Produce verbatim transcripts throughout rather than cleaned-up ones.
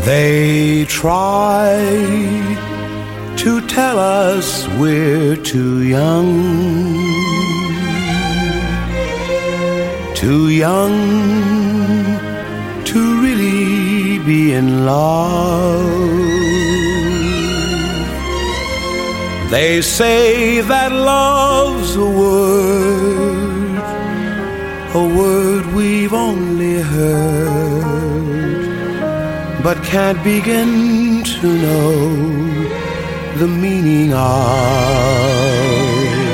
They try to tell us we're too young, too young to really be in love. They say that love's a word, a word we've only heard, but can't begin to know the meaning of.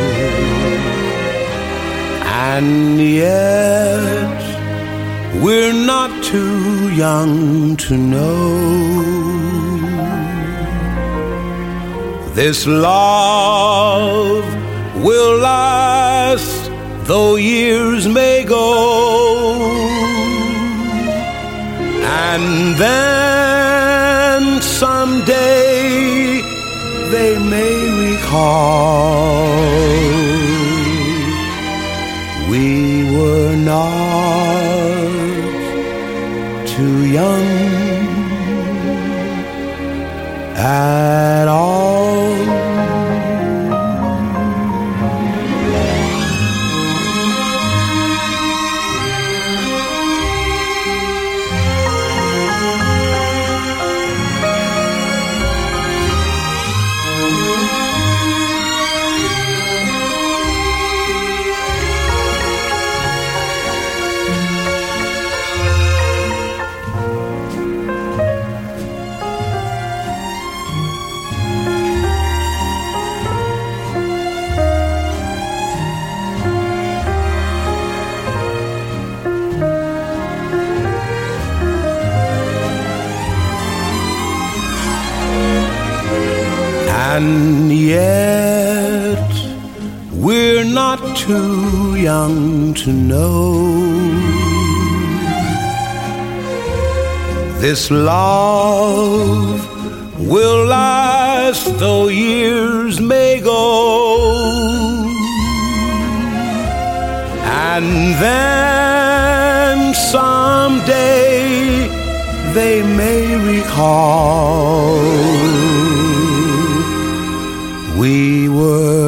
And yet we're not too young to know this love will last though years may go. And then someday they may recall we were not too young at all. And yet we're not too young to know this love will last though years may go. And then someday they may recall we were